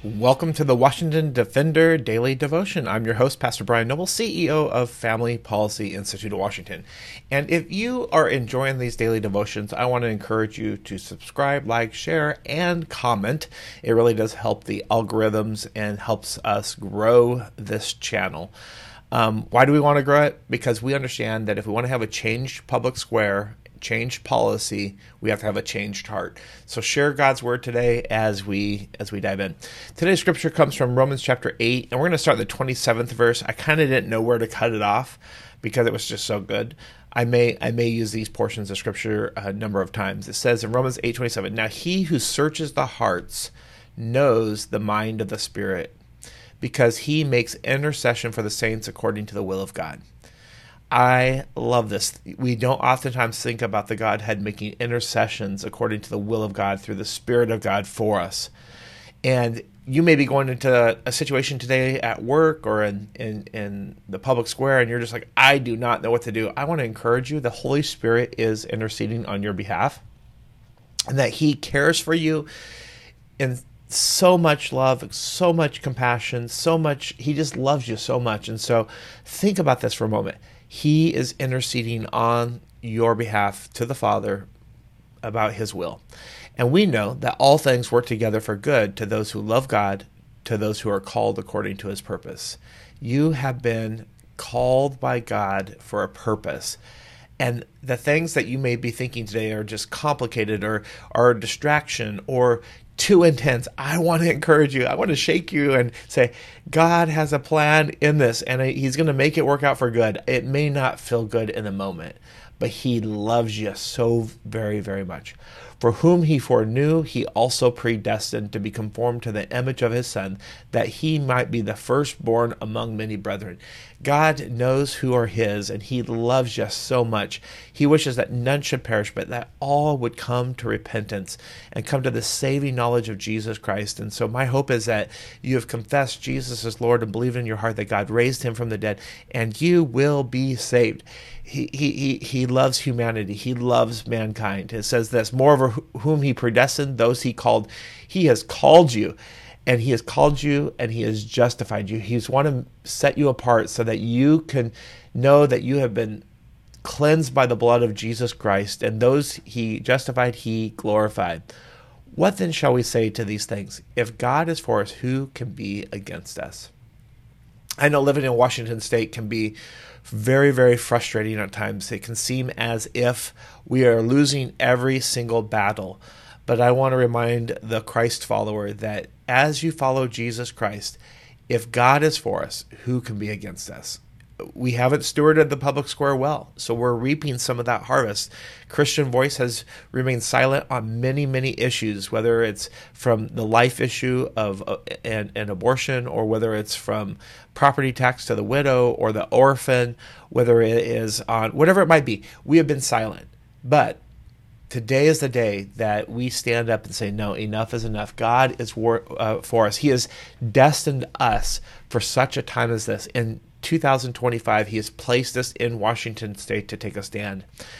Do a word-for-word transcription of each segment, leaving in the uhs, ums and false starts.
Welcome to the Washington Defender Daily Devotion. I'm your host, Pastor Brian Noble, C E O of Family Policy Institute of Washington. And if you are enjoying these daily devotions, I want to encourage you to subscribe, like, share, and comment. It really does help the algorithms and helps us grow this channel. Um, why do we want to grow it? Because we understand that if we want to have a changed public square, changed policy, we have to have a changed heart. So share God's word today as we as we dive in. Today's scripture comes from Romans chapter eight, and we're going to start the twenty-seventh verse. I kind of didn't know where to cut it off because it was just so good. I may I may use these portions of scripture a number of times. It says in Romans eight twenty-seven, "Now he who searches the hearts knows the mind of the Spirit, because he makes intercession for the saints according to the will of God." I love this. We don't oftentimes think about the Godhead making intercessions according to the will of God through the Spirit of God for us. And you may be going into a situation today at work or in, in, in the public square, and you're just like, I do not know what to do. I want to encourage you. The Holy Spirit is interceding on your behalf, and that he cares for you in so much love, so much compassion, so much. He just loves you so much. And so think about this for a moment. He is interceding on your behalf to the Father about his will. And we know that all things work together for good to those who love God, to those who are called according to his purpose. You have been called by God for a purpose. And the things that you may be thinking today are just complicated or are a distraction or too intense. I want to encourage you. I want to shake you and say, God has a plan in this, and he's going to make it work out for good. It may not feel good in the moment, but he loves you so very, very much. For whom he foreknew, he also predestined to be conformed to the image of his Son, that he might be the firstborn among many brethren. God knows who are his, and he loves you so much. He wishes that none should perish, but that all would come to repentance and come to the saving knowledge of Jesus Christ. And so my hope is that you have confessed Jesus as Lord and believed in your heart that God raised him from the dead, and you will be saved. He, he, he, he loves humanity. He loves mankind. It says this, moreover, whom he predestined, those he called, he has called you, and he has called you, and he has justified you. He's want to set you apart so that you can know that you have been cleansed by the blood of Jesus Christ, and those he justified, he glorified. What then shall we say to these things? If God is for us, who can be against us? I know living in Washington State can be very, very frustrating at times. It can seem as if we are losing every single battle. But I want to remind the Christ follower that as you follow Jesus Christ, if God is for us, who can be against us? We haven't stewarded the public square well, so we're reaping some of that harvest. Christian Voice has remained silent on many, many issues, whether it's from the life issue of uh, an, an abortion, or whether it's from property tax to the widow or the orphan, whether it is on whatever it might be. We have been silent, but today is the day that we stand up and say, no, enough is enough. God is war, uh, for us. He has destined us for such a time as this. In two thousand twenty-five, he has placed us in Washington State to take a stand.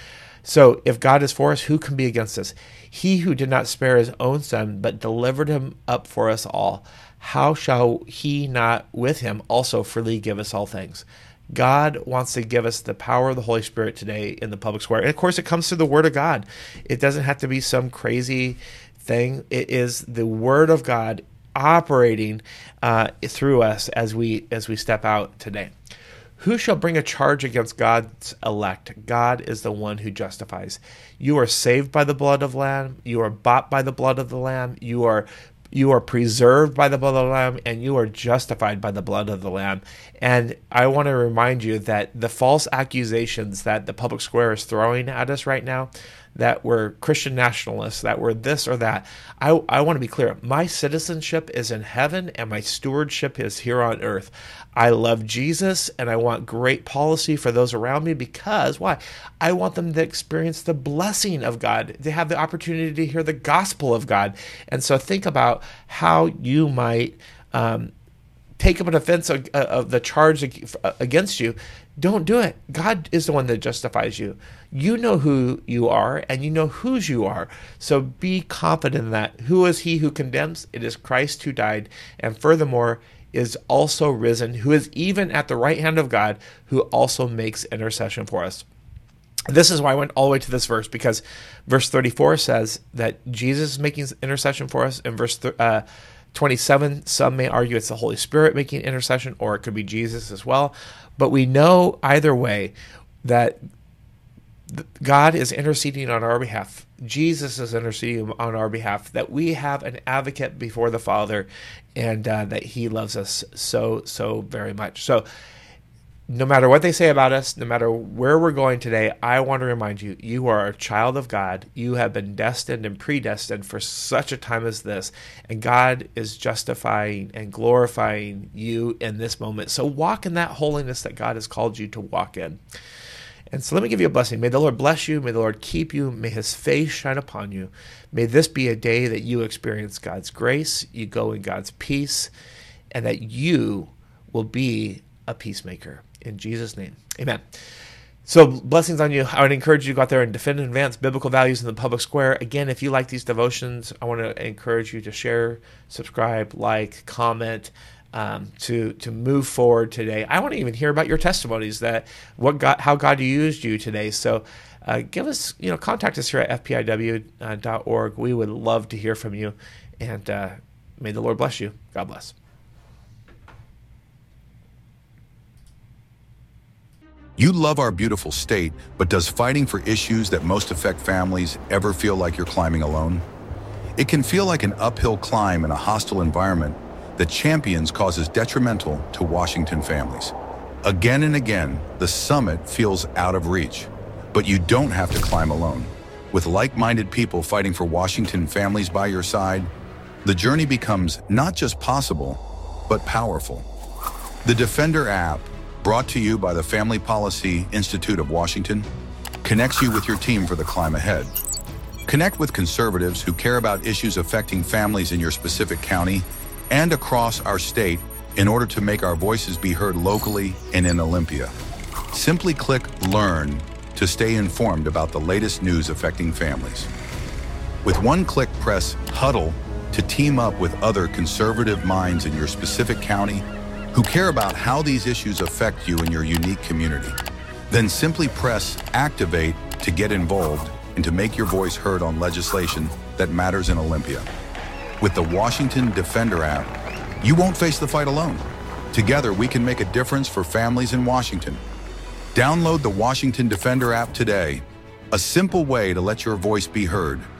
So if God is for us, who can be against us? He who did not spare his own Son, but delivered him up for us all, how shall he not with him also freely give us all things? God wants to give us the power of the Holy Spirit today in the public square. And of course, it comes through the Word of God. It doesn't have to be some crazy thing. It is the Word of God operating uh, through us as we as we step out today. Who shall bring a charge against God's elect? God is the one who justifies. You are saved by the blood of the Lamb. You are bought by the blood of the Lamb. You are You are preserved by the blood of the Lamb, and you are justified by the blood of the Lamb. And I want to remind you that the false accusations that the public square is throwing at us right now, that we're Christian nationalists, that we're this or that, I, I want to be clear. My citizenship is in heaven, and my stewardship is here on earth. I love Jesus, and I want great policy for those around me because, why? I want them to experience the blessing of God, to have the opportunity to hear the gospel of God. And so think about how you might um, take up an offense of, of the charge against you. don't do it. God is the one that justifies you. You know who you are, and you know whose you are. So be confident in that. Who is he who condemns? It is Christ who died, and furthermore is also risen, who is even at the right hand of God, who also makes intercession for us. This is why I went all the way to this verse, because verse thirty-four says that Jesus is making intercession for us. In verse uh, twenty-seven, some may argue it's the Holy Spirit making intercession, or it could be Jesus as well. But we know either way that God is interceding on our behalf. Jesus is interceding on our behalf, that we have an advocate before the Father, and uh, that he loves us so, so very much. So no matter what they say about us, no matter where we're going today, I want to remind you, you are a child of God. You have been destined and predestined for such a time as this, and God is justifying and glorifying you in this moment. So walk in that holiness that God has called you to walk in. And so let me give you a blessing. May the Lord bless you. May the Lord keep you. May his face shine upon you. May this be a day that you experience God's grace, you go in God's peace, and that you will be a peacemaker. In Jesus' name, amen. So blessings on you. I would encourage you to go out there and defend and advance biblical values in the public square. Again, if you like these devotions, I want to encourage you to share, subscribe, like, comment, um, to to move forward today. I want to even hear about your testimonies, that what God, how God used you today. So uh, give us, you know, contact us here at f p i w dot org. We would love to hear from you, and uh, may the Lord bless you. God bless. You love our beautiful state, but does fighting for issues that most affect families ever feel like you're climbing alone? It can feel like an uphill climb in a hostile environment that champions causes detrimental to Washington families. Again and again, the summit feels out of reach, but you don't have to climb alone. With like-minded people fighting for Washington families by your side, the journey becomes not just possible, but powerful. The Defender app, brought to you by the Family Policy Institute of Washington, connects you with your team for the climb ahead. Connect with conservatives who care about issues affecting families in your specific county and across our state in order to make our voices be heard locally and in Olympia. Simply click Learn to stay informed about the latest news affecting families. With one click, press Huddle to team up with other conservative minds in your specific county who care about how these issues affect you in your unique community. Then simply press Activate to get involved and to make your voice heard on legislation that matters in Olympia. With the Washington Defender app, you won't face the fight alone. Together, we can make a difference for families in Washington. Download the Washington Defender app today, a simple way to let your voice be heard.